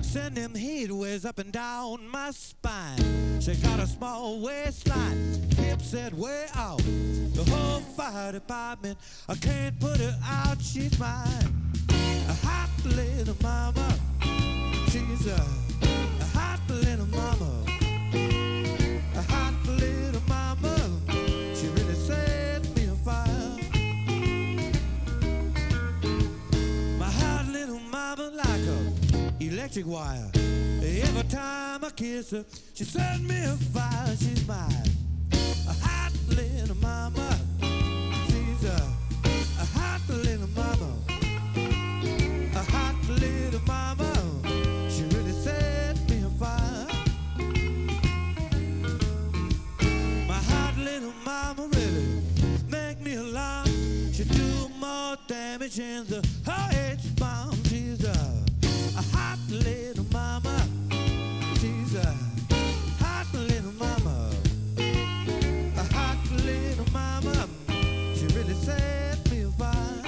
Send them heat waves up and down my spine. She got a small waistline, hips set way out. The whole fire department, I can't put her out. She's mine. A hot little mama. She's a hot little mama. A hot little mama. She really set me on fire. My hot little mama like a electric wire. Every time I kiss her, she set me afire. She's mine. A hot little mama. She's a hot little mama. A hot little mama. She really set me afire. My hot little mama really make me alarm. She do more damage in the H bomb. She's a hot little mama. She's a hot little mama. A hot little mama. She really set me afire.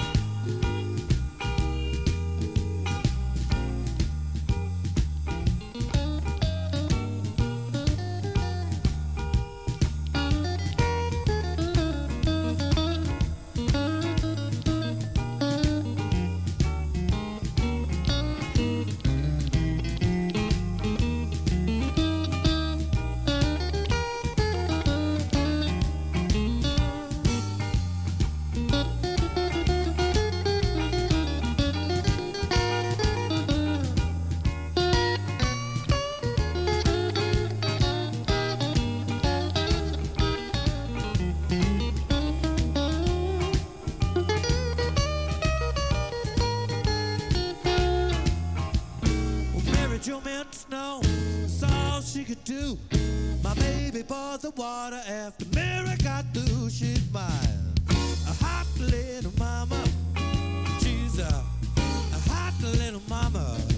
Joe meant to know that's all she could do. My baby poured the water after Mary got through. She's mine. A hot little mama. She's a hot little mama.